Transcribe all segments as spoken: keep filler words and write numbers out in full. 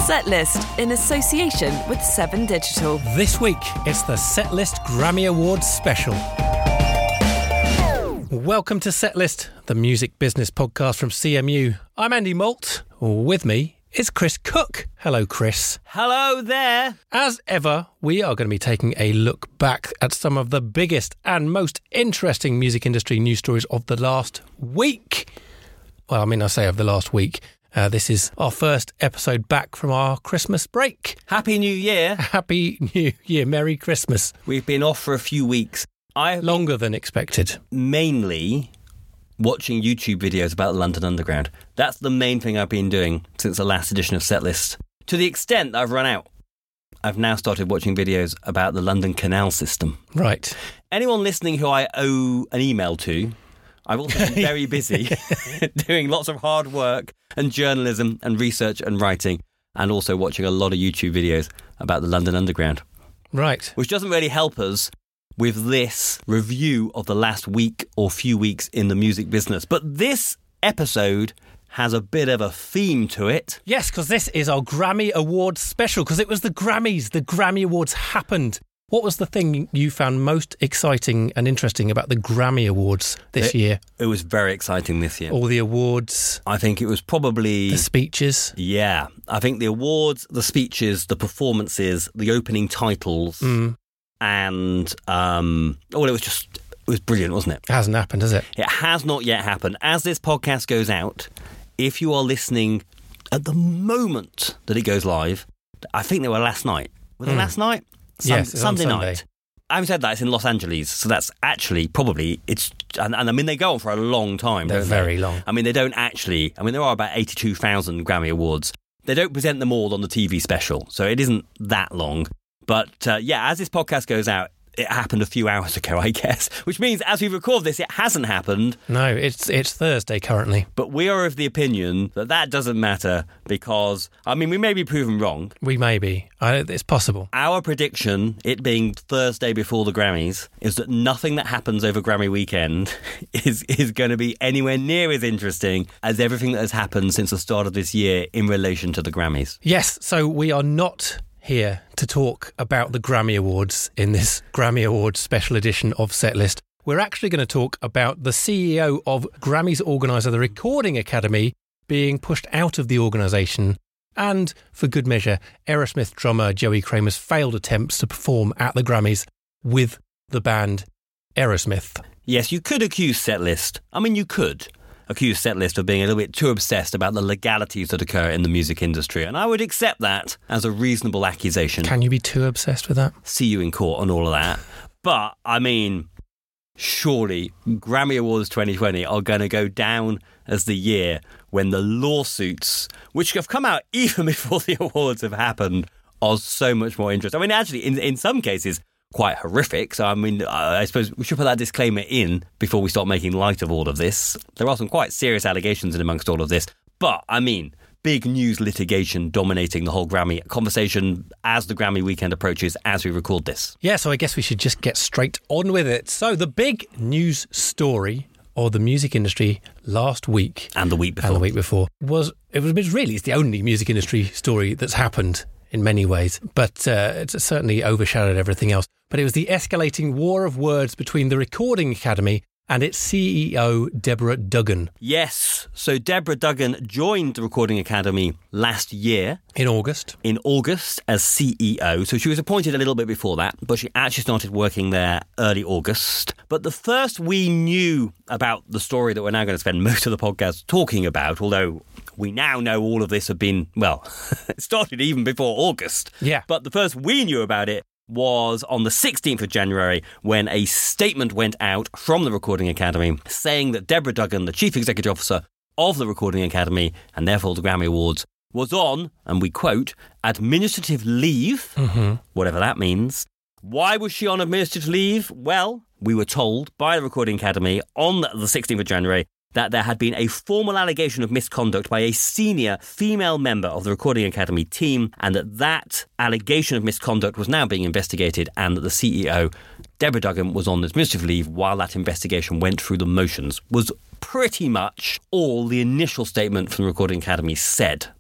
Setlist in association with Seven Digital. This week, it's the Setlist Grammy Awards special. Welcome to Setlist, the music business podcast from C M U. I'm Andy Malt. With me is Chris Cook. Hello, Chris. Hello there. As ever, we are going to be taking a look back at some of the biggest and most interesting music industry news stories of the last week. Well, I mean, I say of the last week. Uh, this is our first episode back from our Christmas break. Happy New Year. Happy New Year. Merry Christmas. We've been off for a few weeks. I Longer than expected. Mainly watching YouTube videos about the London Underground. That's the main thing I've been doing since the last edition of Setlist. To the extent that I've run out. I've now started watching videos about the London Canal system. Right. Anyone listening who I owe an email to, I've also been very busy doing lots of hard work and journalism and research and writing, and also watching a lot of YouTube videos about the London Underground. Right. Which doesn't really help us with this review of the last week or few weeks in the music business. But this episode has a bit of a theme to it. Yes, because this is our Grammy Awards special, because it was the Grammys. The Grammy Awards happened. What was the thing you found most exciting and interesting about the Grammy Awards this it, year? It was very exciting this year. All the awards. I think it was probably... The speeches. Yeah. I think the awards, the speeches, the performances, the opening titles... Mm. And, um, well, it was just, it was brilliant, wasn't it? It hasn't happened, has it? It has not yet happened. As this podcast goes out, if you are listening at the moment that it goes live, I think they were last night. Were they mm. last night? Sun- yes, Sunday, Sunday night. Having said that, it's in Los Angeles, so that's actually probably, it's, and, and I mean, they go on for a long time. They're very they? long. I mean, they don't actually, I mean, there are about eighty-two thousand Grammy Awards. They don't present them all on the T V special, so it isn't that long. But, uh, yeah, as this podcast goes out, it happened a few hours ago, I guess, which means as we record this, it hasn't happened. No, it's it's Thursday currently. But we are of the opinion that that doesn't matter because, I mean, we may be proven wrong. We may be. I, it's possible. Our prediction, it being Thursday before the Grammys, is that nothing that happens over Grammy weekend is, is going to be anywhere near as interesting as everything that has happened since the start of this year in relation to the Grammys. Yes, so we are not here to talk about the Grammy Awards in this Grammy Awards special edition of Setlist. We're actually going to talk about the C E O of Grammys organiser, the Recording Academy, being pushed out of the organisation, and, for good measure, Aerosmith drummer Joey Kramer's failed attempts to perform at the Grammys with the band Aerosmith. Yes, you could accuse Setlist. I mean, you could accuse Setlist of being a little bit too obsessed about the legalities that occur in the music industry, and I would accept that as a reasonable accusation. Can you be too obsessed with that? See you in court and all of that. But, I mean, surely Grammy Awards twenty twenty are going to go down as the year when the lawsuits, which have come out even before the awards have happened, are so much more interesting. I mean, actually, in, in some cases, quite horrific. So, I mean, I suppose we should put that disclaimer in before we start making light of all of this. There are some quite serious allegations in amongst all of this. But, I mean, big news litigation dominating the whole Grammy conversation as the Grammy weekend approaches as we record this. Yeah, so I guess we should just get straight on with it. So, the big news story of the music industry last week and the week before and the week before was, it was really, it's the only music industry story that's happened in many ways, but uh, it's certainly overshadowed everything else. But it was the escalating war of words between the Recording Academy and its C E O, Deborah Duggan. Yes. So Deborah Duggan joined the Recording Academy last year. In August. In August as C E O. So she was appointed a little bit before that, but she actually started working there early August. But the first we knew about the story that we're now going to spend most of the podcast talking about, although we now know all of this had been, well, it started even before August. Yeah. But the first we knew about it was on the sixteenth of January when a statement went out from the Recording Academy saying that Deborah Duggan, the Chief Executive Officer of the Recording Academy and therefore the Grammy Awards, was on, and we quote, administrative leave, mm-hmm. whatever that means. Why was she on administrative leave? Well, we were told by the Recording Academy on the sixteenth of January that there had been a formal allegation of misconduct by a senior female member of the Recording Academy team, and that that allegation of misconduct was now being investigated, and that the C E O, Deborah Duggan, was on administrative leave while that investigation went through the motions, was pretty much all the initial statement from the Recording Academy said.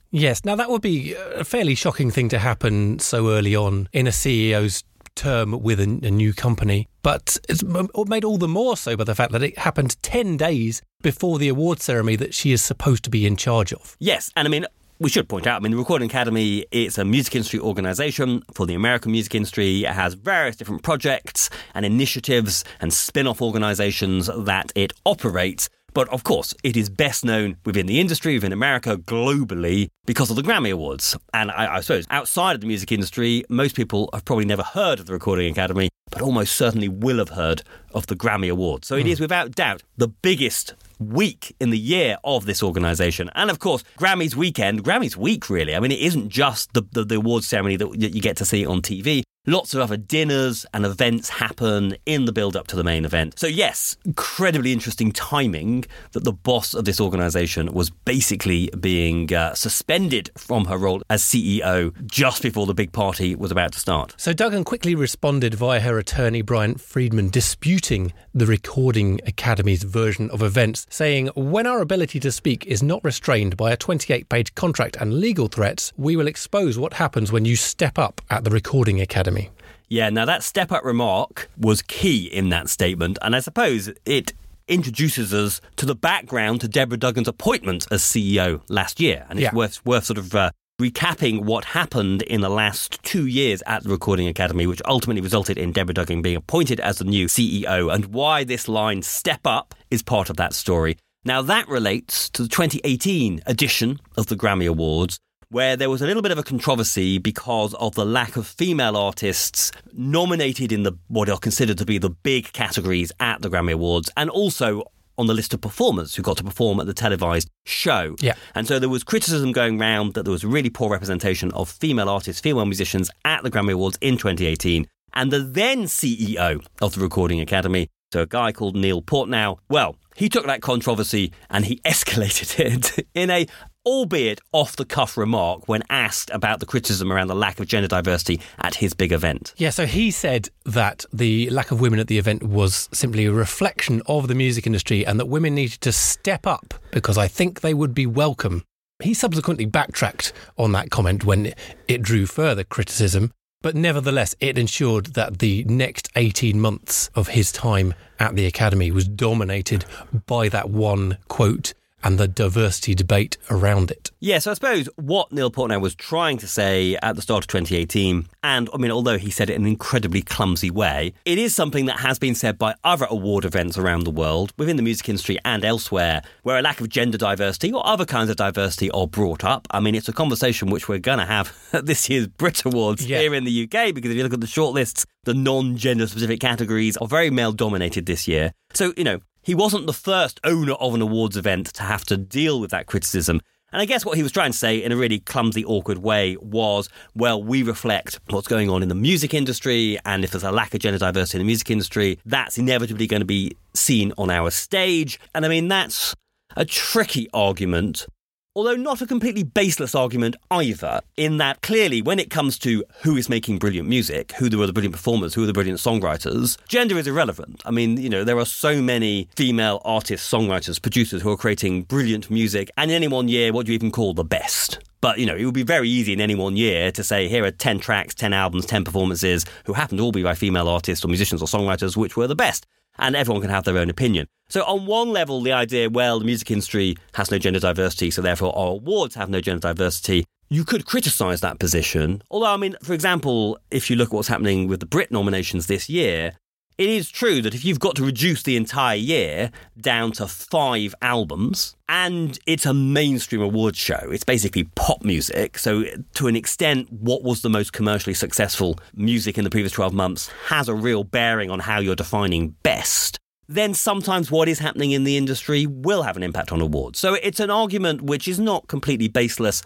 Yes, now that would be a fairly shocking thing to happen so early on in a C E O's term with a, a new company, but it's made all the more so by the fact that it happened ten days before the award ceremony that she is supposed to be in charge of. Yes, and I mean, we should point out, I mean, the Recording Academy, it's a music industry organisation for the American music industry. It has various different projects and initiatives and spin-off organisations that it operates. But of course, it is best known within the industry, within America, globally, because of the Grammy Awards. And I, I suppose outside of the music industry, most people have probably never heard of the Recording Academy, but almost certainly will have heard of the Grammy Awards. So it mm. is without doubt the biggest week in the year of this organisation. And of course, Grammys weekend, Grammys week really. I mean, it isn't just the, the, the awards ceremony that you get to see on T V. Lots of other dinners and events happen in the build-up to the main event. So yes, incredibly interesting timing that the boss of this organisation was basically being uh, suspended from her role as C E O just before the big party was about to start. So Duggan quickly responded via her attorney, Bryant Friedman, disputing the Recording Academy's version of events, saying, "When our ability to speak is not restrained by a twenty-eight page contract and legal threats, we will expose what happens when you step up at the Recording Academy." Yeah, now that step-up remark was key in that statement, and I suppose it introduces us to the background to Deborah Duggan's appointment as C E O last year. And it's yeah. worth, worth sort of uh, recapping what happened in the last two years at the Recording Academy, which ultimately resulted in Deborah Duggan being appointed as the new C E O, and why this line, step up, is part of that story. Now, that relates to the twenty eighteen edition of the Grammy Awards, where there was a little bit of a controversy because of the lack of female artists nominated in the what are considered to be the big categories at the Grammy Awards, and also on the list of performers who got to perform at the televised show. Yeah. And so there was criticism going round that there was really poor representation of female artists, female musicians at the Grammy Awards in twenty eighteen. And the then C E O of the Recording Academy, so a guy called Neil Portnow, well, he took that controversy and he escalated it in a albeit off-the-cuff remark when asked about the criticism around the lack of gender diversity at his big event. Yeah, so he said that the lack of women at the event was simply a reflection of the music industry and that women needed to step up because I think they would be welcome. He subsequently backtracked on that comment when it drew further criticism, but nevertheless, it ensured that the next eighteen months of his time at the Academy was dominated by that one quote and the diversity debate around it. Yeah, so I suppose what Neil Portnow was trying to say at the start of twenty eighteen, and I mean, although he said it in an incredibly clumsy way, it is something that has been said by other award events around the world, within the music industry and elsewhere, where a lack of gender diversity or other kinds of diversity are brought up. I mean, it's a conversation which we're going to have at this year's Brit Awards yeah. here in the U K, because if you look at the shortlists, the non-gender specific categories are very male-dominated this year. So, you know, he wasn't the first owner of an awards event to have to deal with that criticism. And I guess what he was trying to say in a really clumsy, awkward way was, well, we reflect what's going on in the music industry, and if there's a lack of gender diversity in the music industry, that's inevitably going to be seen on our stage. And I mean, that's a tricky argument, although not a completely baseless argument either, in that clearly when it comes to who is making brilliant music, who are the brilliant performers, who are the brilliant songwriters, gender is irrelevant. I mean, you know, there are so many female artists, songwriters, producers who are creating brilliant music, and in any one year, what do you even call the best? But, you know, it would be very easy in any one year to say, here are ten tracks, ten albums, ten performances, who happen to all be by female artists or musicians or songwriters, which were the best. And everyone can have their own opinion. So on one level, the idea, well, the music industry has no gender diversity, so therefore our awards have no gender diversity, you could criticise that position. Although, I mean, for example, if you look at what's happening with the Brit nominations this year, it is true that if you've got to reduce the entire year down to five albums, and it's a mainstream awards show, it's basically pop music, so to an extent, what was the most commercially successful music in the previous twelve months has a real bearing on how you're defining best, then sometimes what is happening in the industry will have an impact on awards. So it's an argument which is not completely baseless,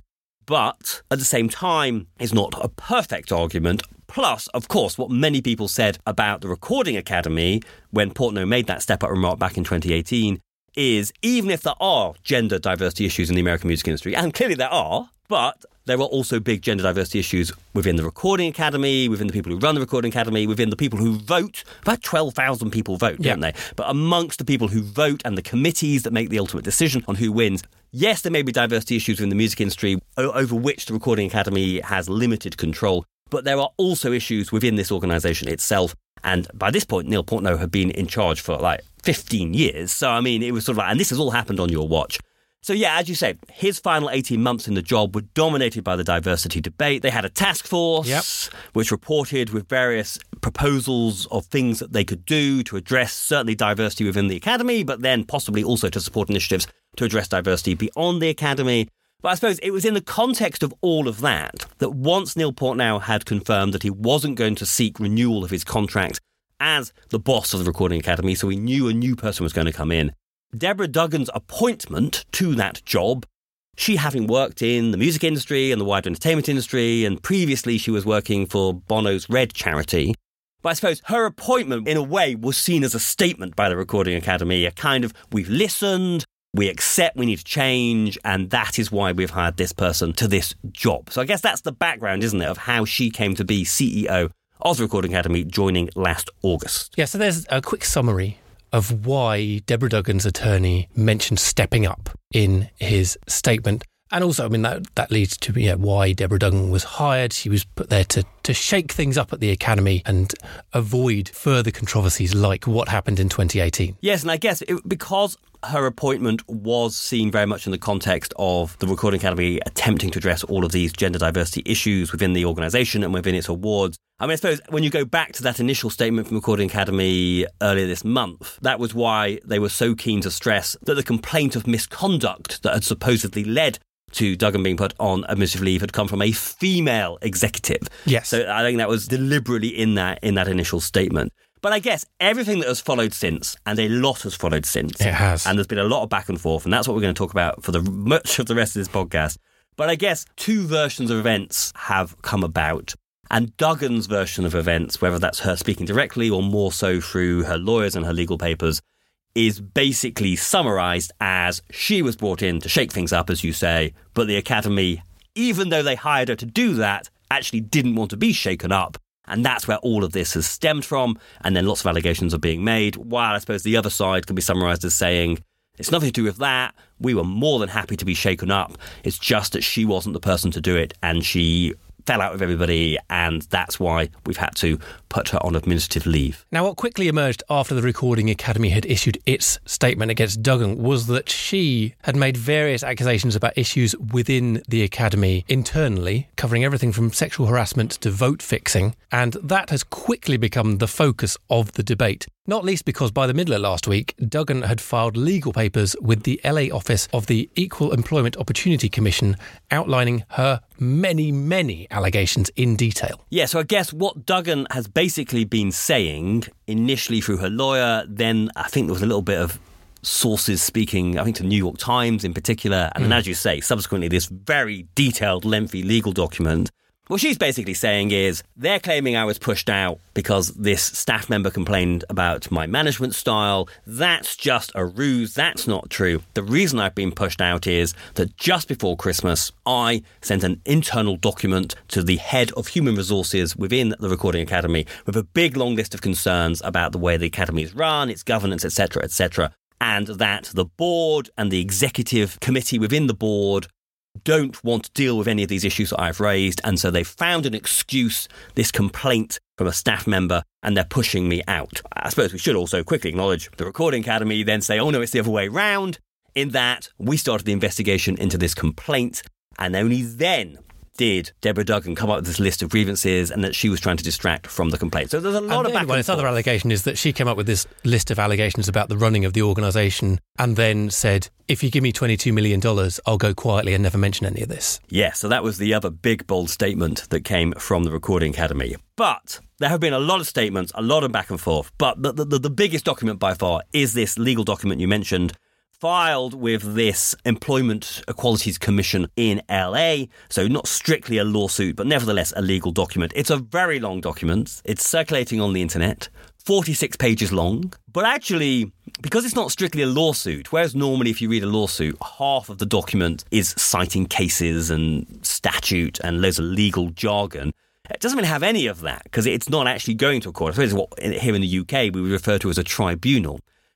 but at the same time is not a perfect argument. Plus, of course, what many people said about the Recording Academy when Portnow made that step-up remark back in twenty eighteen is, even if there are gender diversity issues in the American music industry, and clearly there are, but there are also big gender diversity issues within the Recording Academy, within the people who run the Recording Academy, within the people who vote. About twelve thousand people vote, yeah. don't they? But amongst the people who vote and the committees that make the ultimate decision on who wins, yes, there may be diversity issues in the music industry over which the Recording Academy has limited control, but there are also issues within this organisation itself. And by this point, Neil Portnow had been in charge for like fifteen years. So, I mean, it was sort of like, and this has all happened on your watch. So, yeah, as you say, his final eighteen months in the job were dominated by the diversity debate. They had a task force yep. which reported with various proposals of things that they could do to address certainly diversity within the academy, but then possibly also to support initiatives to address diversity beyond the academy. But I suppose it was in the context of all of that that once Neil Portnow had confirmed that he wasn't going to seek renewal of his contract as the boss of the Recording Academy, so he knew a new person was going to come in, Deborah Duggan's appointment to that job, she having worked in the music industry and the wider entertainment industry, and previously she was working for Bono's Red charity. But I suppose her appointment, in a way, was seen as a statement by the Recording Academy, a kind of, we've listened, we accept we need to change, and that is why we've hired this person to this job. So I guess that's the background, isn't it, of how she came to be C E O of the Recording Academy, joining last August. Yeah, so there's a quick summary of why Deborah Duggan's attorney mentioned stepping up in his statement. And also, I mean, that that leads to yeah, why Deborah Duggan was hired. She was put there to, to shake things up at the Academy and avoid further controversies like what happened in twenty eighteen. Yes, and I guess it, because her appointment was seen very much in the context of the Recording Academy attempting to address all of these gender diversity issues within the organisation and within its awards. I mean, I suppose when you go back to that initial statement from the Recording Academy earlier this month, that was why they were so keen to stress that the complaint of misconduct that had supposedly led to Duggan being put on administrative leave had come from a female executive. Yes. So I think that was deliberately in that in that initial statement. But I guess everything that has followed since, and a lot has followed since. It has. And there's been a lot of back and forth, and that's what we're going to talk about for the much of the rest of this podcast. But I guess two versions of events have come about. And Duggan's version of events, whether that's her speaking directly or more so through her lawyers and her legal papers, is basically summarised as she was brought in to shake things up, as you say, but the Academy, even though they hired her to do that, actually didn't want to be shaken up. And that's where all of this has stemmed from. And then lots of allegations are being made, while I suppose the other side can be summarised as saying, it's nothing to do with that. We were more than happy to be shaken up. It's just that she wasn't the person to do it, and she fell out with everybody, and that's why we've had to put her on administrative leave. Now, what quickly emerged after the Recording Academy had issued its statement against Duggan was that she had made various accusations about issues within the Academy internally, covering everything from sexual harassment to vote fixing, and that has quickly become the focus of the debate. Not least because by the middle of last week, Duggan had filed legal papers with the L A office of the Equal Employment Opportunity Commission outlining her many, many allegations in detail. Yeah, so I guess what Duggan has basically been saying, initially through her lawyer, then I think there was a little bit of sources speaking, I think to New York Times in particular, and mm. then as you say, subsequently this very detailed, lengthy legal document. What she's basically saying is they're claiming I was pushed out because this staff member complained about my management style. That's just a ruse. That's not true. The reason I've been pushed out is that just before Christmas, I sent an internal document to the head of human resources within the Recording Academy with a big long list of concerns about the way the Academy is run, its governance, et cetera, et cetera, and that the board and the executive committee within the board don't want to deal with any of these issues that I've raised, and so they found an excuse, this complaint from a staff member, and they're pushing me out. I suppose we should also quickly acknowledge the Recording Academy then say, oh no, it's the other way round, in that we started the investigation into this complaint, and only then did Deborah Duggan come up with this list of grievances, and that she was trying to distract from the complaint. So there's a lot and of back and well, this forth. Other allegation is that she came up with this list of allegations about the running of the organisation and then said, if you give me twenty-two million dollars, I'll go quietly and never mention any of this. Yeah, so that was the other big, bold statement that came from the Recording Academy. But there have been a lot of statements, a lot of back and forth, but the, the, the biggest document by far is this legal document you mentioned, filed with this Employment Equalities Commission in L A, so not strictly a lawsuit, but nevertheless a legal document. It's a very long document. It's circulating on the internet, forty-six pages long. But actually, because it's not strictly a lawsuit, whereas normally if you read a lawsuit, half of the document is citing cases and statute and loads of legal jargon, it doesn't really have any of that because it's not actually going to a court. I suppose what here in the U K we would refer to as a tribunal.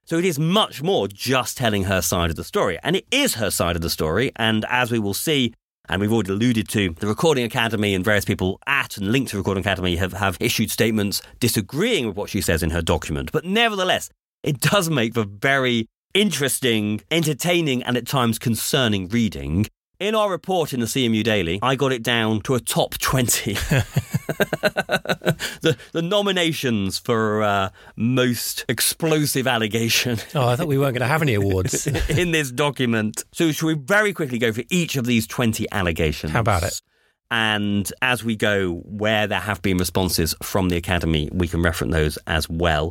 So it is much more just telling her side of the story. And it is her side of the story. And as we will see, and we've already alluded to, the Recording Academy and various people at and linked to Recording Academy have, have issued statements disagreeing with what she says in her document. But nevertheless, it does make for very interesting, entertaining, and at times concerning reading. In our report in the C M U Daily, I got it down to a top twenty. the, the nominations for uh, most explosive allegation. Oh, I thought we weren't going to have any awards. in this document. So should we very quickly go for each of these twenty allegations? How about it? And as we go, where there have been responses from the Academy, we can reference those as well.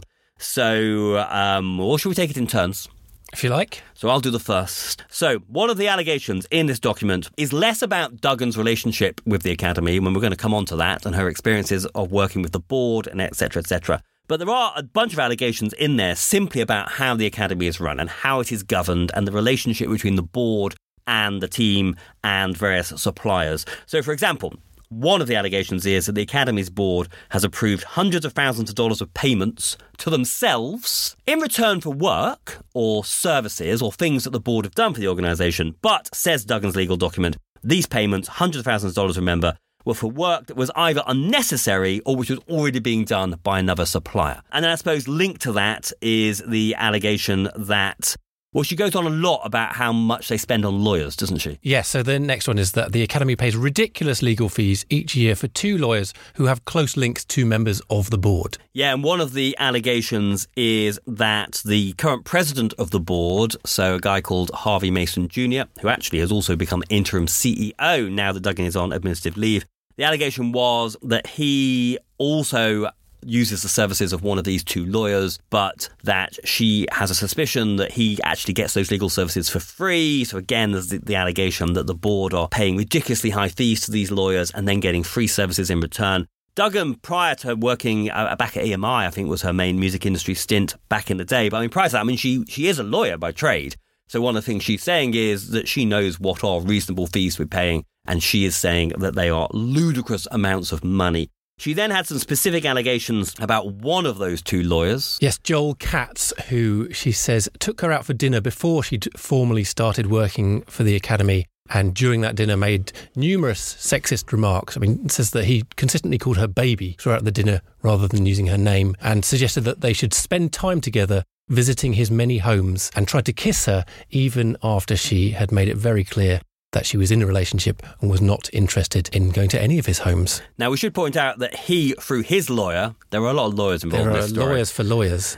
So, um, or should we take it in turns? If you like. So I'll do the first. So one of the allegations in this document is less about Duggan's relationship with the Academy, when we're going to come on to that, and her experiences of working with the board, and et cetera, et cetera. But there are a bunch of allegations in there simply about how the Academy is run and how it is governed and the relationship between the board and the team and various suppliers. So, for example, one of the allegations is that the Academy's board has approved hundreds of thousands of dollars of payments to themselves in return for work or services or things that the board have done for the organisation. But, says Duggan's legal document, these payments, hundreds of thousands of dollars, remember, were for work that was either unnecessary or which was already being done by another supplier. And then I suppose linked to that is the allegation that, well, she goes on a lot about how much they spend on lawyers, doesn't she? Yes, so the next one is that the Academy pays ridiculous legal fees each year for two lawyers who have close links to members of the board. Yeah, and one of the allegations is that the current president of the board, so a guy called Harvey Mason Junior, who actually has also become interim C E O now that Duggan is on administrative leave, the allegation was that he also uses the services of one of these two lawyers, but that she has a suspicion that he actually gets those legal services for free. So again, there's the, the allegation that the board are paying ridiculously high fees to these lawyers and then getting free services in return. Duggan, prior to working uh, back at E M I, I think was her main music industry stint back in the day. But I mean, prior to that, I mean, she, she is a lawyer by trade. So one of the things she's saying is that she knows what are reasonable fees we're paying, and she is saying that they are ludicrous amounts of money. She then had some specific allegations about one of those two lawyers. Yes, Joel Katz, who she says took her out for dinner before she'd formally started working for the Academy, and during that dinner made numerous sexist remarks. I mean, it says that he consistently called her baby throughout the dinner rather than using her name, and suggested that they should spend time together visiting his many homes, and tried to kiss her even after she had made it very clear that she was in a relationship and was not interested in going to any of his homes. Now, we should point out that he, through his lawyer, there are a lot of lawyers involved there in this story. There are lawyers for lawyers.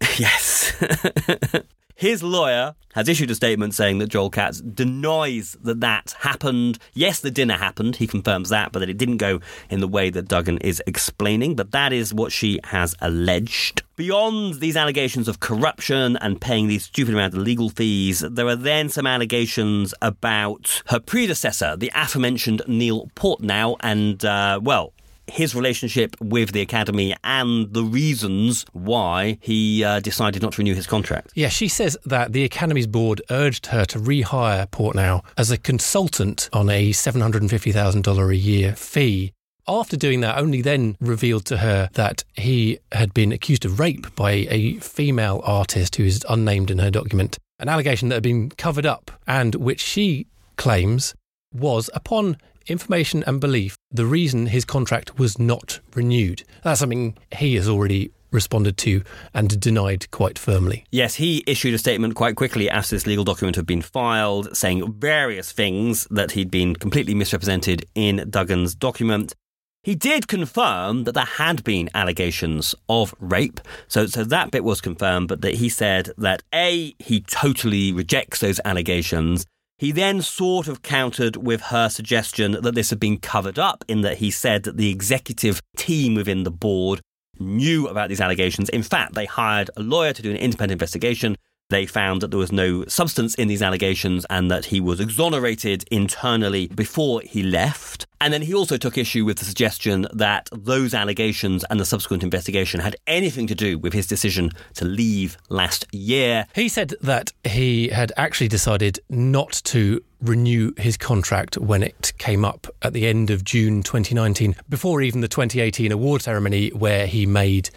Yes. His lawyer has issued a statement saying that Joel Katz denies that that happened. Yes, the dinner happened. He confirms that, but that it didn't go in the way that Duggan is explaining. But that is what she has alleged. Beyond these allegations of corruption and paying these stupid amounts of legal fees, there are then some allegations about her predecessor, the aforementioned Neil Portnow, and, uh, well, his relationship with the Academy and the reasons why he uh, decided not to renew his contract. Yeah, she says that the Academy's board urged her to rehire Portnow as a consultant on a seven hundred fifty thousand dollars a year fee. After doing that, only then revealed to her that he had been accused of rape by a female artist who is unnamed in her document, an allegation that had been covered up and which she claims was, upon information and belief, the reason his contract was not renewed. That's something he has already responded to and denied quite firmly. Yes, he issued a statement quite quickly after this legal document had been filed, saying various things that he'd been completely misrepresented in Duggan's document. He did confirm that there had been allegations of rape, so so that bit was confirmed, but that he said that A, he totally rejects those allegations. He then sort of countered with her suggestion that this had been covered up, in that he said that the executive team within the board knew about these allegations. In fact, they hired a lawyer to do an independent investigation. They found that there was no substance in these allegations and that he was exonerated internally before he left. And then he also took issue with the suggestion that those allegations and the subsequent investigation had anything to do with his decision to leave last year. He said that he had actually decided not to renew his contract when it came up at the end of June twenty nineteen, before even the twenty eighteen award ceremony, where he made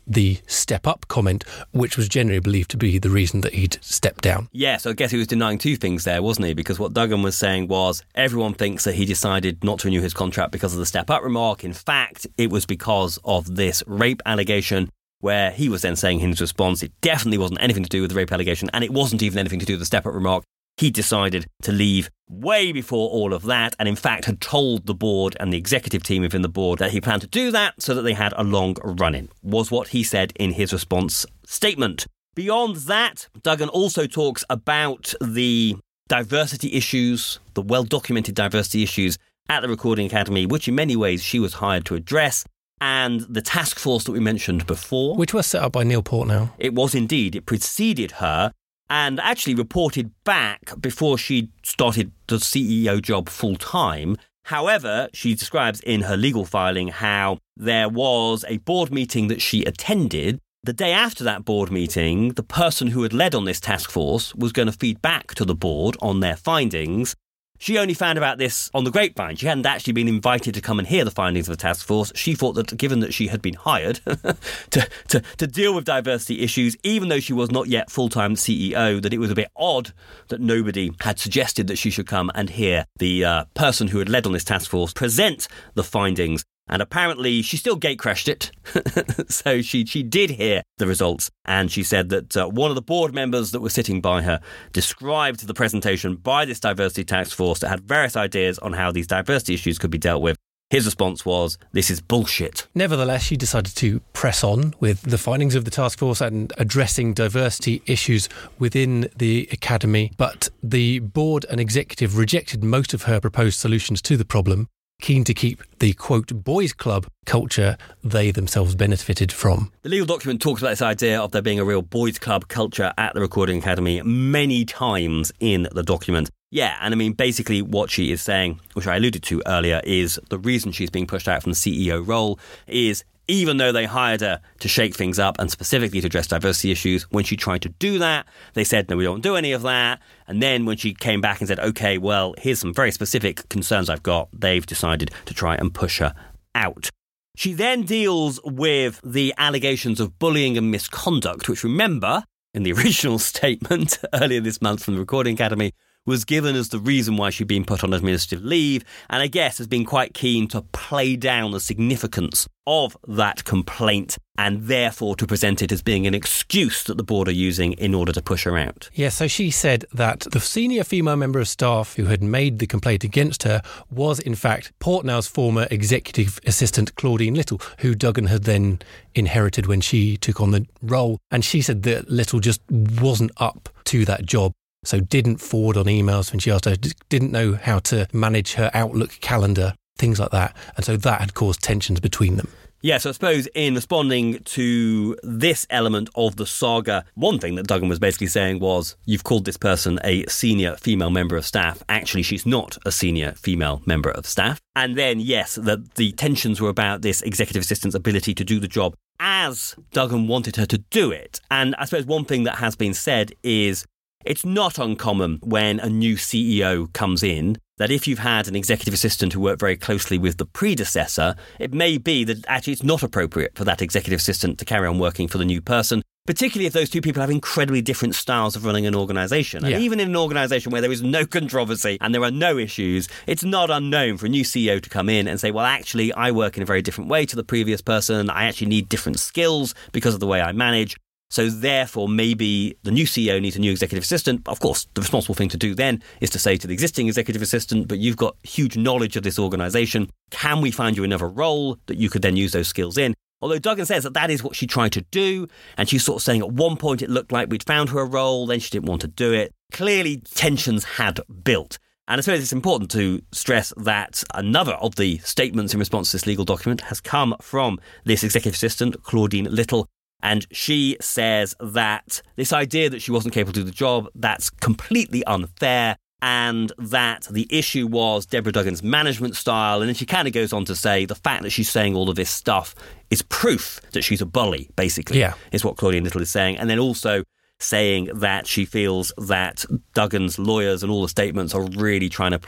the step up comment, which was generally believed to be the reason that he'd stepped down. Yeah, so I guess he was denying two things there, wasn't he? Because what Duggan was saying was everyone thinks that he decided not to renew his contract because of the step up remark. In fact, it was because of this rape allegation, where he was then saying in his response it definitely wasn't anything to do with the rape allegation, and it wasn't even anything to do with the step up remark. He decided to leave way before all of that, and in fact had told the board and the executive team within the board that he planned to do that so that they had a long run-in, was what he said in his response statement. Beyond that, Duggan also talks about the diversity issues, the well-documented diversity issues at the Recording Academy, which in many ways she was hired to address, and the task force that we mentioned before. Which was set up by Neil Portnow. It was indeed. It preceded her, and actually reported back before she started the C E O job full-time. However, she describes in her legal filing how there was a board meeting that she attended. The day after that board meeting, the person who had led on this task force was going to feed back to the board on their findings. She only found about this on the grapevine. She hadn't actually been invited to come and hear the findings of the task force. She thought that given that she had been hired to, to, to deal with diversity issues, even though she was not yet full-time C E O, that it was a bit odd that nobody had suggested that she should come and hear the uh, person who had led on this task force present the findings. And apparently she still gatecrashed it. So she she did hear the results. And she said that uh, one of the board members that was sitting by her described the presentation by this diversity task force that had various ideas on how these diversity issues could be dealt with. His response was, this is bullshit. Nevertheless, she decided to press on with the findings of the task force and addressing diversity issues within the academy. But the board and executive rejected most of her proposed solutions to the problem, keen to keep the, quote, boys' club culture they themselves benefited from. The legal document talks about this idea of there being a real boys' club culture at the Recording Academy many times in the document. Yeah, and I mean, basically what she is saying, which I alluded to earlier, is the reason she's being pushed out from the C E O role is even though they hired her to shake things up and specifically to address diversity issues, when she tried to do that, they said, no, we don't do any of that. And then when she came back and said, OK, well, here's some very specific concerns I've got, they've decided to try and push her out. She then deals with the allegations of bullying and misconduct, which, remember, in the original statement earlier this month from the Recording Academy, was given as the reason why she'd been put on administrative leave, and I guess has been quite keen to play down the significance of that complaint and therefore to present it as being an excuse that the board are using in order to push her out. Yeah, so she said that the senior female member of staff who had made the complaint against her was, in fact, Portnow's former executive assistant, Claudine Little, who Duggan had then inherited when she took on the role. And she said that Little just wasn't up to that job. So didn't forward on emails when she asked her, didn't know how to manage her Outlook calendar, things like that. And so that had caused tensions between them. Yeah, so I suppose in responding to this element of the saga, one thing that Duggan was basically saying was, you've called this person a senior female member of staff. Actually, she's not a senior female member of staff. And then, yes, that the tensions were about this executive assistant's ability to do the job as Duggan wanted her to do it. And I suppose one thing that has been said is, it's not uncommon when a new C E O comes in that if you've had an executive assistant who worked very closely with the predecessor, it may be that actually it's not appropriate for that executive assistant to carry on working for the new person, particularly if those two people have incredibly different styles of running an organisation. And yeah. even in an organisation where there is no controversy and there are no issues, it's not unknown for a new C E O to come in and say, well, actually, I work in a very different way to the previous person. I actually need different skills because of the way I manage. So therefore, maybe the new C E O needs a new executive assistant. Of course, the responsible thing to do then is to say to the existing executive assistant, but you've got huge knowledge of this organisation. Can we find you another role that you could then use those skills in? Although Duggan says that that is what she tried to do. And she's sort of saying at one point it looked like we'd found her a role. Then she didn't want to do it. Clearly, tensions had built. And I suppose it's important to stress that another of the statements in response to this legal document has come from this executive assistant, Claudine Little. And she says that this idea that she wasn't capable to do the job, that's completely unfair, and that the issue was Deborah Duggan's management style. And then she kind of goes on to say the fact that she's saying all of this stuff is proof that she's a bully, basically, yeah. is what Claudine Little is saying. And then also saying that she feels that Duggan's lawyers and all the statements are really trying to play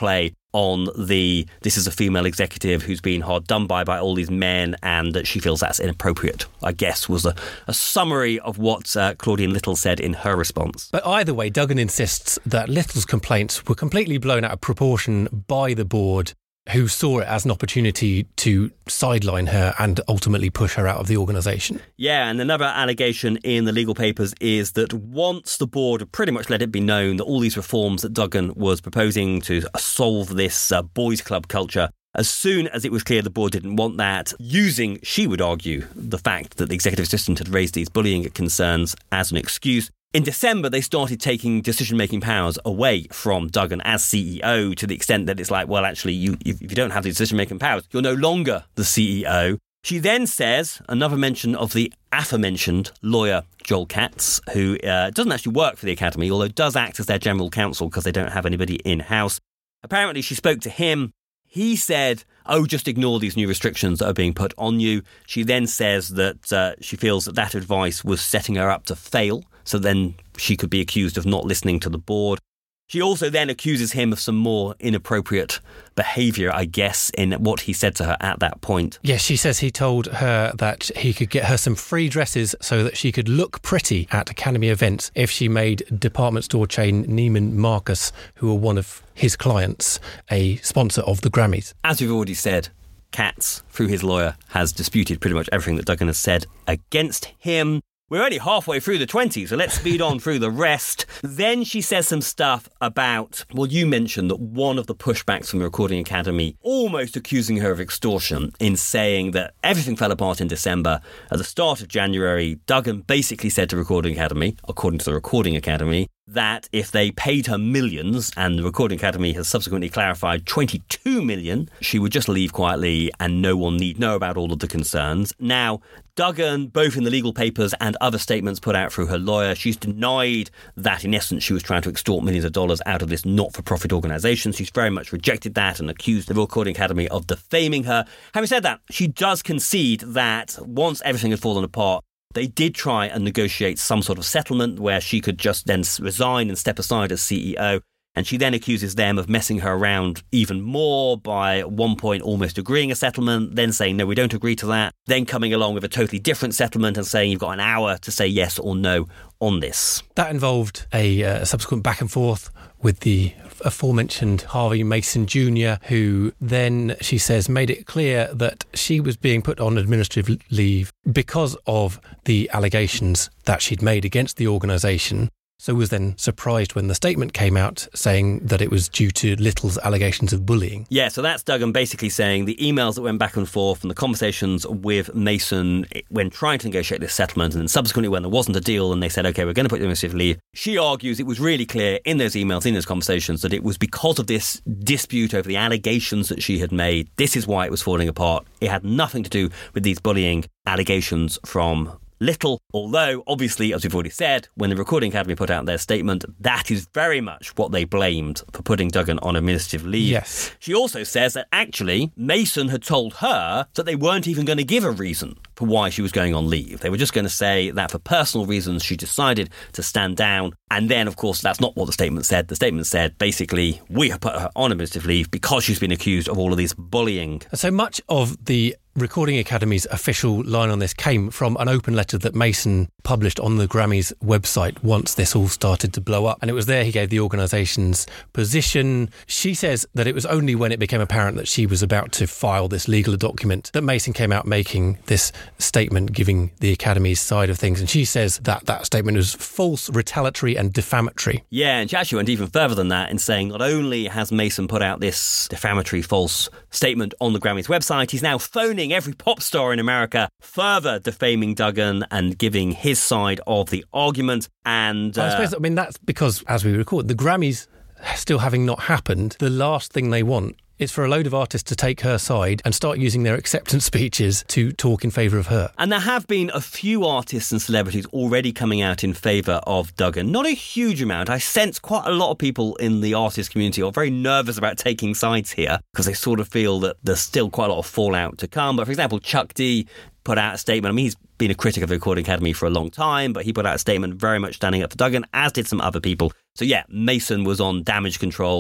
on the this is a female executive who's been hard done by by all these men, and that she feels that's inappropriate, I guess, was a, a summary of what uh, Claudine Little said in her response. But either way, Duggan insists that Little's complaints were completely blown out of proportion by the board, who saw it as an opportunity to sideline her and ultimately push her out of the organisation. Yeah, and another allegation in the legal papers is that once the board had pretty much let it be known that all these reforms that Duggan was proposing to solve this uh, boys' club culture, as soon as it was clear the board didn't want that, using, she would argue, the fact that the executive assistant had raised these bullying concerns as an excuse, in December, they started taking decision-making powers away from Duggan as C E O, to the extent that it's like, well, actually, you, if you don't have the decision-making powers, you're no longer the C E O. She then says, another mention of the aforementioned lawyer Joel Katz, who uh, doesn't actually work for the Academy, although does act as their general counsel because they don't have anybody in-house. Apparently, she spoke to him. He said, oh, just ignore these new restrictions that are being put on you. She then says that uh, she feels that that advice was setting her up to fail, so then she could be accused of not listening to the board. She also then accuses him of some more inappropriate behaviour, I guess, in what he said to her at that point. Yes, she says he told her that he could get her some free dresses so that she could look pretty at Academy events if she made department store chain Neiman Marcus, who were one of his clients, a sponsor of the Grammys. As we've already said, Katz, through his lawyer, has disputed pretty much everything that Duggan has said against him. We're only halfway through the twenties, so let's speed on through the rest. Then she says some stuff about, well, you mentioned that one of the pushbacks from the Recording Academy almost accusing her of extortion in saying that everything fell apart in December. At the start of January, Duggan basically said to Recording Academy, according to the Recording Academy, that if they paid her millions, and the Recording Academy has subsequently clarified twenty-two million, she would just leave quietly and no one need know about all of the concerns. Now, Duggan, both in the legal papers and other statements put out through her lawyer, she's denied that in essence she was trying to extort millions of dollars out of this not-for-profit organisation. She's very much rejected that and accused the Recording Academy of defaming her. Having said that, she does concede that once everything had fallen apart, they did try and negotiate some sort of settlement where she could just then resign and step aside as C E O. And she then accuses them of messing her around even more by at one point almost agreeing a settlement, then saying, no, we don't agree to that, then coming along with a totally different settlement and saying you've got an hour to say yes or no on this. That involved a uh, subsequent back and forth with the aforementioned Harvey Mason Junior, who then, she says, made it clear that she was being put on administrative leave because of the allegations that she'd made against the organisation. So was then surprised when the statement came out saying that it was due to Little's allegations of bullying. Yeah, so that's Duggan basically saying the emails that went back and forth and the conversations with Mason when trying to negotiate this settlement, and then subsequently when there wasn't a deal and they said, OK, we're going to put you on administrative leave. She argues it was really clear in those emails, in those conversations, that it was because of this dispute over the allegations that she had made. This is why it was falling apart. It had nothing to do with these bullying allegations from Little, although, obviously, as we've already said, when the Recording Academy put out their statement, that is very much what they blamed for putting Duggan on administrative leave. Yes. She also says that actually Mason had told her that they weren't even going to give a reason for why she was going on leave. They were just going to say that for personal reasons she decided to stand down. And then, of course, that's not what the statement said. The statement said, basically, we have put her on administrative leave because she's been accused of all of this bullying. So much of the Recording Academy's official line on this came from an open letter that Mason published on the Grammys website once this all started to blow up. And it was there he gave the organisation's position. She says that it was only when it became apparent that she was about to file this legal document that Mason came out making this statement, giving the Academy's side of things. And she says that that statement was false, retaliatory and defamatory. Yeah, and she actually went even further than that in saying not only has Mason put out this defamatory, false statement on the Grammys website, he's now phoning every pop star in America, further defaming Duggan and giving his side of the argument. And uh, I suppose, I mean, that's because, as we record, the Grammys still having not happened, the last thing they want is for a load of artists to take her side and start using their acceptance speeches to talk in favour of her. And there have been a few artists and celebrities already coming out in favour of Duggan. Not a huge amount. I sense quite a lot of people in the artist community are very nervous about taking sides here because they sort of feel that there's still quite a lot of fallout to come. But for example, Chuck D put out a statement. I mean, he's been a critic of the Recording Academy for a long time, but he put out a statement very much standing up for Duggan, as did some other people. So yeah, Mason was on damage control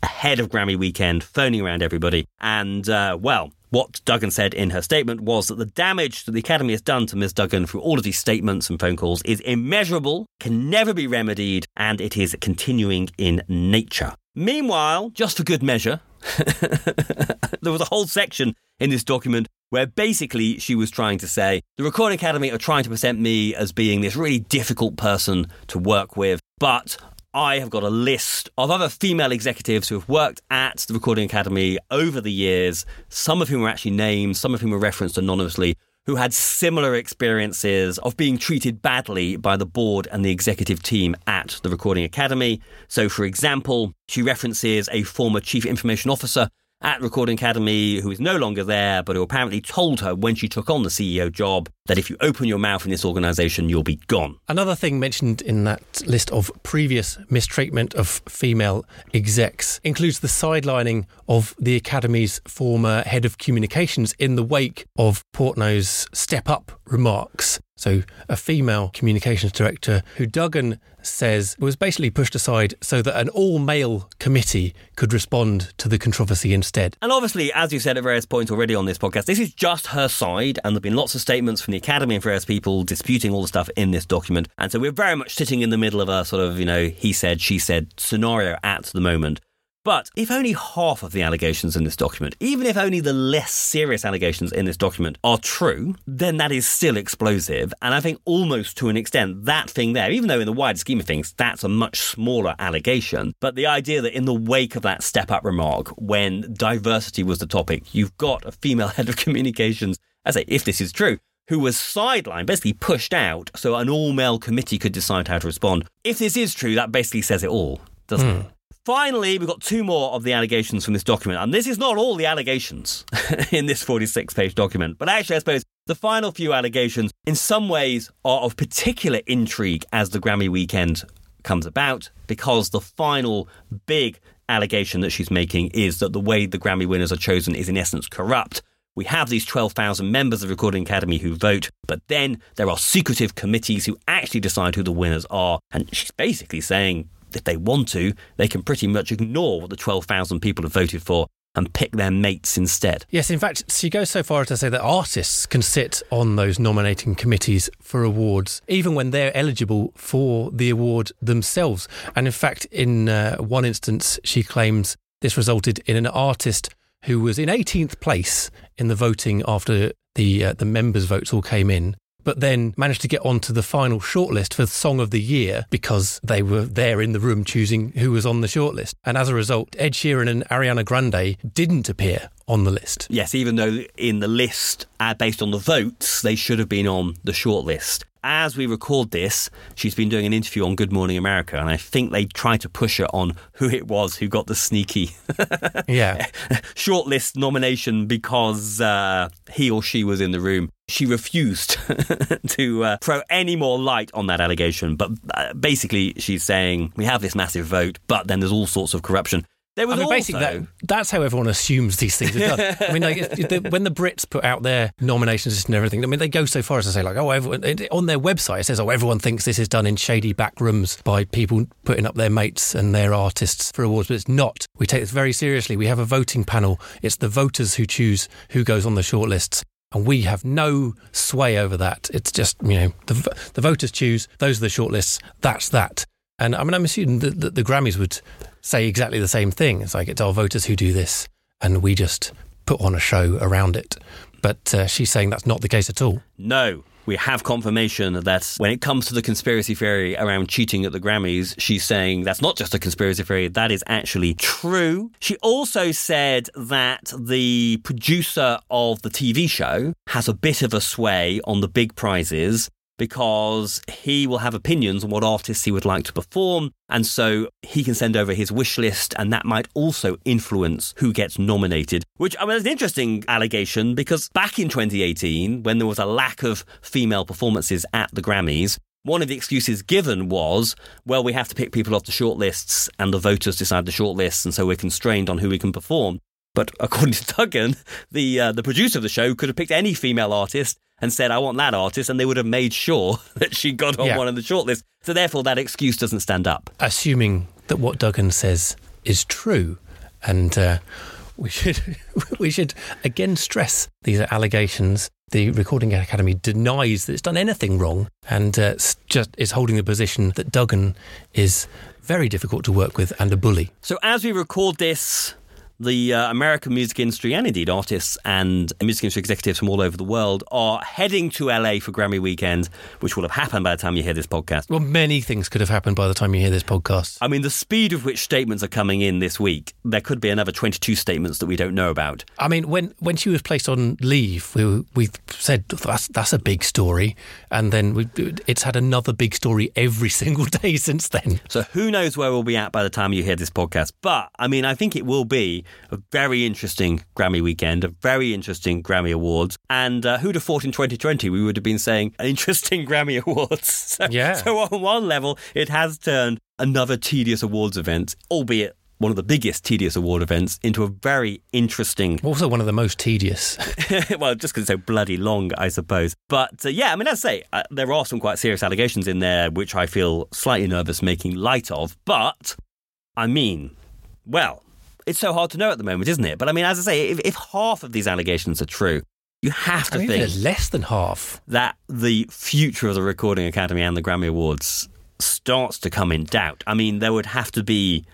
ahead of Grammy weekend, phoning around everybody. And, uh, well, what Duggan said in her statement was that the damage that the Academy has done to Miz Duggan through all of these statements and phone calls is immeasurable, can never be remedied, and it is continuing in nature. Meanwhile, just for good measure, there was a whole section in this document where basically she was trying to say, the Recording Academy are trying to present me as being this really difficult person to work with, but I have got a list of other female executives who have worked at the Recording Academy over the years, some of whom are actually named, some of whom are referenced anonymously, who had similar experiences of being treated badly by the board and the executive team at the Recording Academy. So, for example, she references a former chief information officer at Recording Academy who is no longer there, but who apparently told her when she took on the C E O job that if you open your mouth in this organisation, you'll be gone. Another thing mentioned in that list of previous mistreatment of female execs includes the sidelining of the Academy's former head of communications in the wake of Portnoy's step-up remarks. So a female communications director who Duggan says was basically pushed aside so that an all-male committee could respond to the controversy instead. And obviously, as you said at various points already on this podcast, this is just her side, and there have been lots of statements from the Academy and various people disputing all the stuff in this document. And so we're very much sitting in the middle of a sort of, you know, he said, she said scenario at the moment. But if only half of the allegations in this document, even if only the less serious allegations in this document are true, then that is still explosive. And I think almost to an extent, that thing there, even though in the wider scheme of things, that's a much smaller allegation. But the idea that in the wake of that step-up remark, when diversity was the topic, you've got a female head of communications, I say, if this is true, who was sidelined, basically pushed out, so an all-male committee could decide how to respond. If this is true, that basically says it all, doesn't mm. it? Finally, we've got two more of the allegations from this document. And this is not all the allegations in this forty-six page document. But actually, I suppose the final few allegations, in some ways, are of particular intrigue as the Grammy weekend comes about, because the final big allegation that she's making is that the way the Grammy winners are chosen is, in essence, corrupt. We have these twelve thousand members of the Recording Academy who vote, but then there are secretive committees who actually decide who the winners are. And she's basically saying, if they want to, they can pretty much ignore what the twelve thousand people have voted for and pick their mates instead. Yes, in fact, she goes so far as to say that artists can sit on those nominating committees for awards, even when they're eligible for the award themselves. And in fact, in uh, one instance, she claims this resulted in an artist who was in eighteenth place in the voting after the uh, the members' votes all came in, but then managed to get onto the final shortlist for Song of the Year because they were there in the room choosing who was on the shortlist. And as a result, Ed Sheeran and Ariana Grande didn't appear on the list. Yes, even though in the list, uh, based on the votes, they should have been on the shortlist. As we record this, she's been doing an interview on Good Morning America, and I think they tried to push her on who it was who got the sneaky yeah. shortlist nomination because uh, he or she was in the room. She refused to uh, throw any more light on that allegation. But uh, basically, she's saying, we have this massive vote, but then there's all sorts of corruption. There was I mean, also... basically, that, that's how everyone assumes these things are done. I mean, like, it, the, when the Brits put out their nominations list and everything, I mean, they go so far as to say, like, oh, everyone, it, on their website, it says, oh, everyone thinks this is done in shady back rooms by people putting up their mates and their artists for awards, but it's not. We take this very seriously. We have a voting panel. It's the voters who choose who goes on the shortlists. And we have no sway over that. It's just, you know, the, the voters choose. Those are the shortlists. That's that. And I mean, I'm assuming that the, the Grammys would say exactly the same thing. It's like, it's our voters who do this, and we just put on a show around it. But uh, she's saying that's not the case at all. No. We have confirmation that when it comes to the conspiracy theory around cheating at the Grammys, she's saying that's not just a conspiracy theory, that is actually true. She also said that the producer of the T V show has a bit of a sway on the big prizes because he will have opinions on what artists he would like to perform, and so he can send over his wish list, and that might also influence who gets nominated. Which, I mean, is an interesting allegation, because back in twenty eighteen, when there was a lack of female performances at the Grammys, one of the excuses given was, well, we have to pick people off the shortlists, and the voters decide the shortlists, and so we're constrained on who we can perform. But according to Duggan, the uh, the producer of the show could have picked any female artist and said, I want that artist, and they would have made sure that she got on yeah. one of the shortlists. So therefore, that excuse doesn't stand up. Assuming that what Duggan says is true, And uh, we should we should again stress these are allegations. The Recording Academy denies that it's done anything wrong, and uh, just is holding the position that Duggan is very difficult to work with and a bully. So as we record this, the uh, American music industry, and indeed artists and music industry executives from all over the world, are heading to L A for Grammy weekend, which will have happened by the time you hear this podcast. Well, many things could have happened by the time you hear this podcast. I mean, the speed of which statements are coming in this week, there could be another twenty-two statements that we don't know about. I mean, when, when she was placed on leave, we we said that's that's a big story, and then we, it's had another big story every single day since then. So who knows where we'll be at by the time you hear this podcast. But, I mean, I think it will be a very interesting Grammy weekend, a very interesting Grammy Awards. And uh, who'd have thought in twenty twenty we would have been saying interesting Grammy Awards? So, yeah. So on one level, it has turned another tedious awards event, albeit one of the biggest tedious award events, into a very interesting... Also one of the most tedious. Well, just because it's so bloody long, I suppose. But uh, yeah, I mean, as I say, uh, there are some quite serious allegations in there, which I feel slightly nervous making light of. But, I mean, well... It's so hard to know at the moment, isn't it? But I mean, as I say, if, if half of these allegations are true, you have to I mean, think there's less than half that the future of the Recording Academy and the Grammy Awards starts to come in doubt. I mean, there would have to be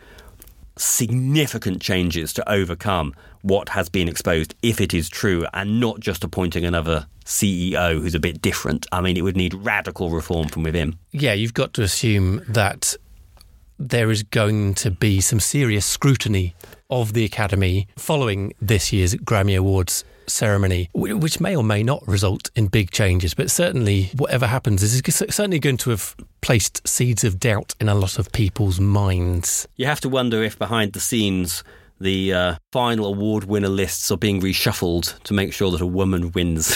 significant changes to overcome what has been exposed if it is true, and not just appointing another C E O who's a bit different. I mean, it would need radical reform from within. Yeah, you've got to assume that there is going to be some serious scrutiny of the Academy following this year's Grammy Awards ceremony, which may or may not result in big changes, but certainly whatever happens is certainly going to have placed seeds of doubt in a lot of people's minds. You have to wonder if behind the scenes the uh, final award winner lists are being reshuffled to make sure that a woman wins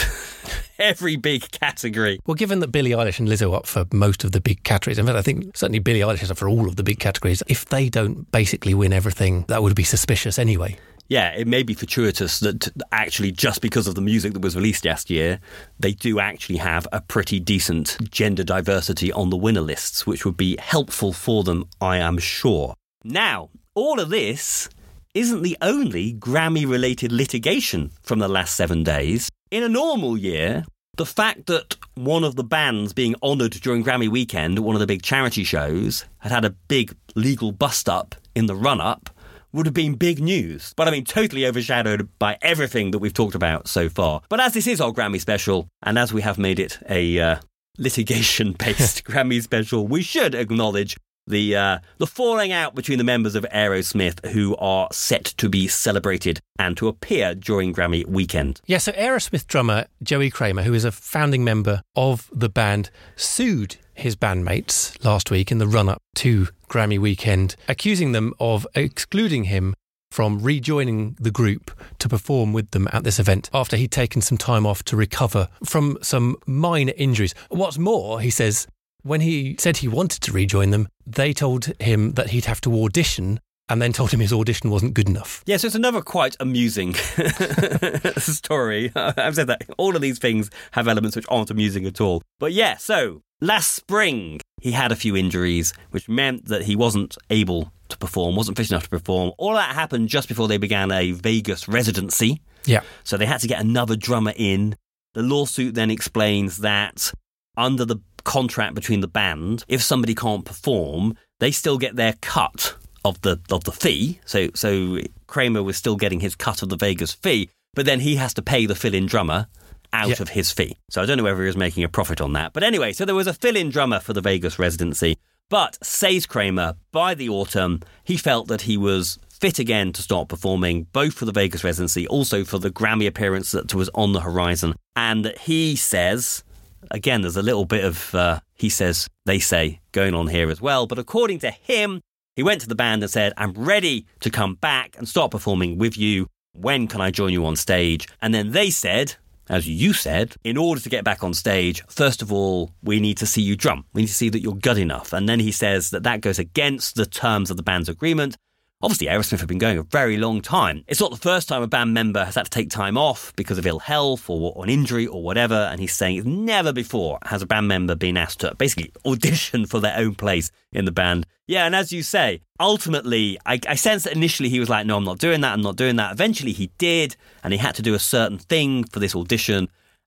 every big category. Well, given that Billie Eilish and Lizzo are up for most of the big categories, in fact, I think certainly Billie Eilish is up for all of the big categories, if they don't basically win everything, that would be suspicious anyway. Yeah, it may be fortuitous that actually just because of the music that was released last year, they do actually have a pretty decent gender diversity on the winner lists, which would be helpful for them, I am sure. Now, all of this isn't the only Grammy-related litigation from the last seven days. In a normal year, the fact that one of the bands being honoured during Grammy weekend, one of the big charity shows, had had a big legal bust-up in the run-up would have been big news. But I mean, totally overshadowed by everything that we've talked about so far. But as this is our Grammy special, and as we have made it a uh, litigation-based Grammy special, we should acknowledge the uh, the falling out between the members of Aerosmith, who are set to be celebrated and to appear during Grammy weekend. Yeah, so Aerosmith drummer Joey Kramer, who is a founding member of the band, sued his bandmates last week in the run-up to Grammy weekend, accusing them of excluding him from rejoining the group to perform with them at this event after he'd taken some time off to recover from some minor injuries. What's more, he says, when he said he wanted to rejoin them, they told him that he'd have to audition, and then told him his audition wasn't good enough. Yeah, so it's another quite amusing story. I've said that all of these things have elements which aren't amusing at all. But yeah, so last spring he had a few injuries, which meant that he wasn't able to perform, wasn't fit enough to perform. All that happened just before they began a Vegas residency. Yeah. So they had to get another drummer in. The lawsuit then explains that under the contract between the band, if somebody can't perform, they still get their cut of the of the fee. So so Kramer was still getting his cut of the Vegas fee, but then he has to pay the fill-in drummer out yeah. of his fee. So I don't know whether he was making a profit on that. But anyway, so there was a fill-in drummer for the Vegas residency. But, says Kramer, by the autumn, he felt that he was fit again to start performing, both for the Vegas residency, also for the Grammy appearance that was on the horizon. And he says, again, there's a little bit of uh, he says, they say going on here as well. But according to him, he went to the band and said, I'm ready to come back and start performing with you. When can I join you on stage? And then they said, as you said, in order to get back on stage, first of all, we need to see you drum. We need to see that you're good enough. And then he says that that goes against the terms of the band's agreement. Obviously, Aerosmith have been going a very long time. It's not the first time a band member has had to take time off because of ill health or an injury or whatever. And he's saying it's never before has a band member been asked to basically audition for their own place in the band. Yeah, and as you say, ultimately, I, I sense that initially he was like, no, I'm not doing that, I'm not doing that. Eventually he did, and he had to do a certain thing for this audition.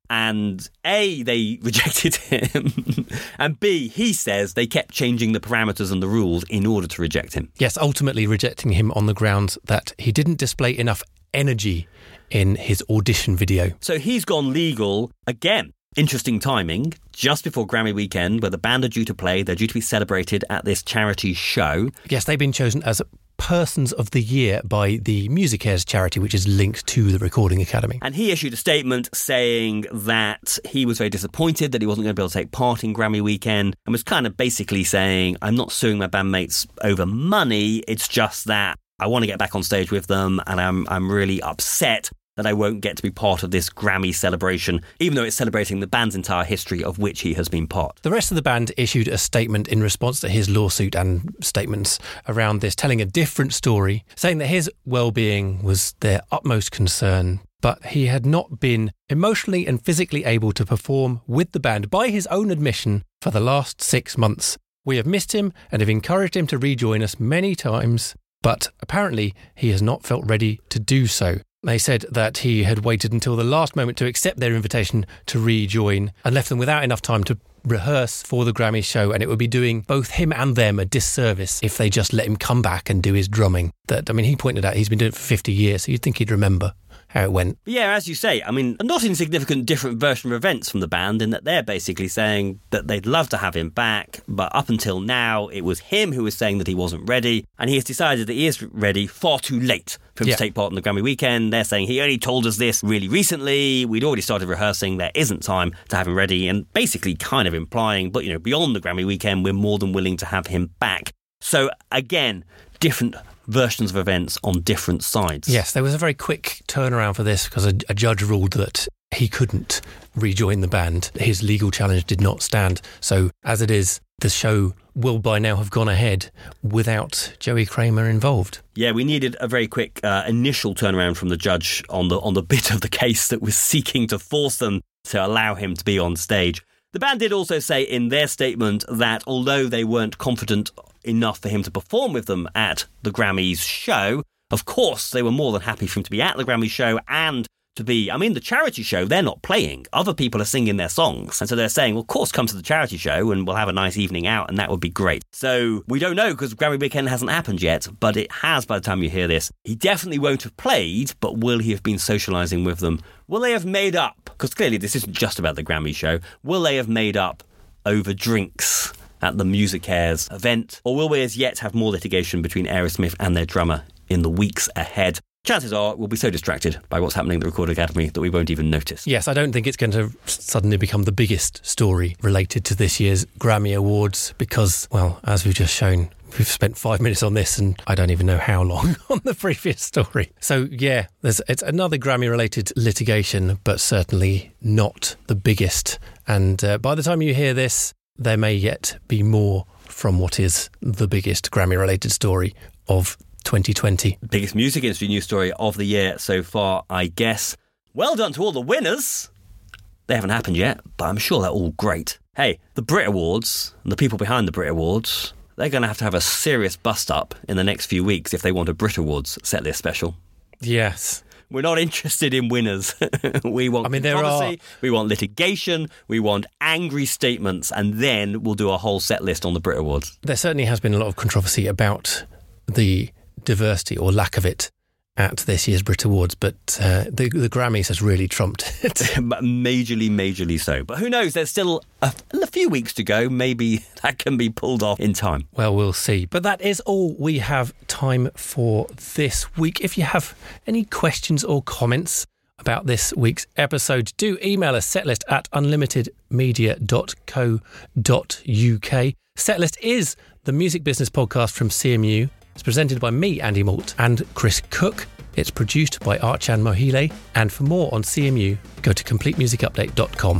And A, they rejected him, and B, he says they kept changing the parameters and the rules in order to reject him. Yes, ultimately rejecting him on the grounds that he didn't display enough energy in his audition video. So he's gone legal again. Interesting timing, just before Grammy weekend, where the band are due to play. They're due to be celebrated at this charity show. Yes, they've been chosen as Persons of the Year by the MusiCares charity, which is linked to the Recording Academy. And he issued a statement saying that he was very disappointed that he wasn't going to be able to take part in Grammy weekend, and was kind of basically saying, I'm not suing my bandmates over money, it's just that I want to get back on stage with them, and I'm I'm really upset that I won't get to be part of this Grammy celebration, even though it's celebrating the band's entire history of which he has been part. The rest of the band issued a statement in response to his lawsuit and statements around this, telling a different story, saying that his well-being was their utmost concern, but he had not been emotionally and physically able to perform with the band, by his own admission, for the last six months. We have missed him and have encouraged him to rejoin us many times, but apparently he has not felt ready to do so. They said that he had waited until the last moment to accept their invitation to rejoin and left them without enough time to rehearse for the Grammy show, and it would be doing both him and them a disservice if they just let him come back and do his drumming. That, I mean, he pointed out he's been doing it for fifty years, so you'd think he'd remember how it went. But yeah, as you say, I mean, a not insignificant different version of events from the band, in that they're basically saying that they'd love to have him back, but up until now, it was him who was saying that he wasn't ready, and he has decided that he is ready far too late for him yeah. to take part in the Grammy weekend. They're saying he only told us this really recently, we'd already started rehearsing, there isn't time to have him ready, and basically kind of implying, but you know, beyond the Grammy weekend, we're more than willing to have him back. So again, different versions of events on different sides. Yes, there was a very quick turnaround for this because a, a judge ruled that he couldn't rejoin the band. His legal challenge did not stand. So as it is, the show will by now have gone ahead without Joey Kramer involved. Yeah, we needed a very quick uh, initial turnaround from the judge on the on the bit of the case that was seeking to force them to allow him to be on stage. The band did also say in their statement that although they weren't confident enough for him to perform with them at the Grammys show, of course they were more than happy for him to be at the Grammys show and to be, I mean, the charity show, they're not playing. Other people are singing their songs. And so they're saying, well, of course, come to the charity show and we'll have a nice evening out and that would be great. So we don't know because Grammy weekend hasn't happened yet, but it has by the time you hear this. He definitely won't have played, but will he have been socialising with them? Will they have made up? Because clearly this isn't just about the Grammy show. Will they have made up over drinks at the MusiCares event? Or will we as yet have more litigation between Aerosmith and their drummer in the weeks ahead? Chances are we'll be so distracted by what's happening at the Recording Academy that we won't even notice. Yes, I don't think it's going to suddenly become the biggest story related to this year's Grammy Awards because, well, as we've just shown, we've spent five minutes on this and I don't even know how long on the previous story. So, yeah, there's it's another Grammy-related litigation, but certainly not the biggest. And uh, by the time you hear this, there may yet be more from what is the biggest Grammy-related story of twenty twenty. Biggest music industry news story of the year so far, I guess. Well done to all the winners. They haven't happened yet, but I'm sure they're all great. Hey, the Brit Awards and the people behind the Brit Awards, they're going to have to have a serious bust-up in the next few weeks if they want a Brit Awards setlist special. Yes. We're not interested in winners. We want I mean, there controversy, are... we want litigation, we want angry statements, and then we'll do a whole set list on the Brit Awards. There certainly has been a lot of controversy about the diversity or lack of it at this year's Brit Awards, but uh, the, the Grammys has really trumped it. Majorly, majorly so. But who knows, there's still a, a few weeks to go. Maybe that can be pulled off in time. Well, we'll see. But that is all we have time for this week. If you have any questions or comments about this week's episode, do email us setlist at unlimited media dot co dot uk. Setlist is the music business podcast from C M U. It's presented by me, Andy Malt, and Chris Cook. It's produced by Archan Mohile. And for more on C M U, go to complete music update dot com.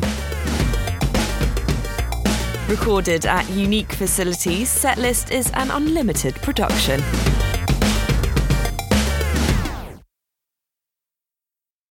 Recorded at unique facilities, Setlist is an unlimited production.